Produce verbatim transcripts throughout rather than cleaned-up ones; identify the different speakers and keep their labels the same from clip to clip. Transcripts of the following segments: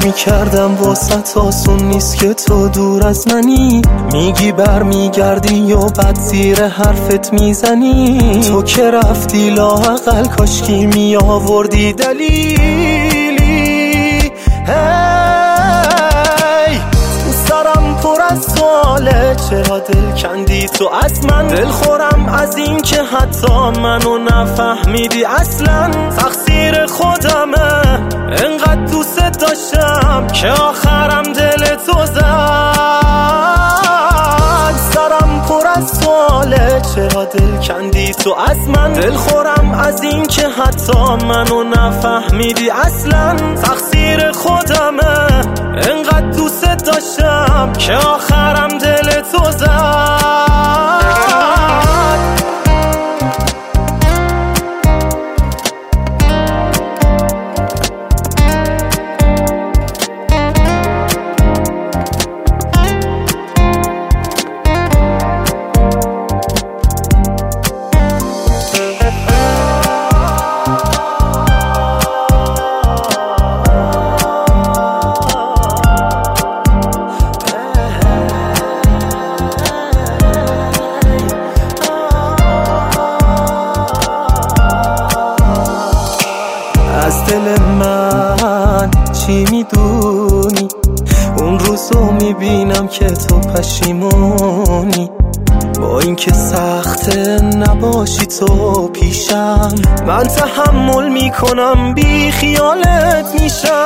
Speaker 1: میکردم واسط آسون نیست که تو دور از منی. میگی بر میگردی و بعد زیر حرفت میزنی. تو که رفتی لااقل کاشکی می آوردی دلیلی. هی تو سرم پر از سواله، چرا دل کندی تو از من؟ دل خورم از این که حتی منو نفهمیدی اصلا. تقصیر خودمه، انقدر دوست داشتم که آخرم دل تو زد. سرم پر از سواله، چرا دل کندی تو از من؟ دل خورم از این که حتی منو نفهمیدی اصلا. تقصیر خودمه، انقدر دوست داشتم که آخرم دل تو زد. از دل من چی میدونی؟ اون روزو میبینم که تو پشیمونی. با اینکه سخته نباشی تو پیشم، من تحمل میکنم بی خیالت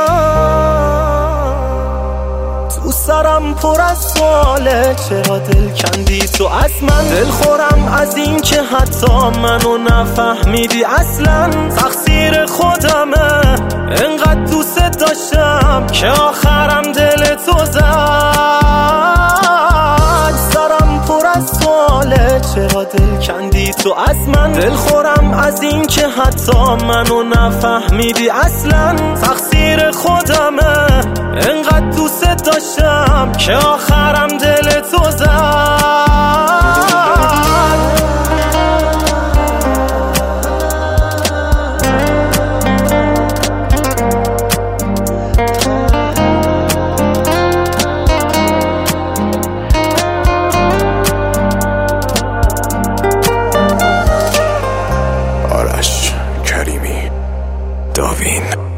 Speaker 1: میشم. تو سرم پر از سواله، چرا دل کندی تو از من؟ دل خورم از این که حتی منو نفهمیدی اصلا. تقصیر خودمه، انقدر دوست داشتم که آخرم دل تو زد. سرم پر از سواله، چرا دل کندی تو از من؟ دل خورم از این که حتی منو نفهمیدی اصلا. تقصیر خودمه، انقدر دوست داشتم که آخرم دل تو زد.
Speaker 2: آرش کریمی، داوین.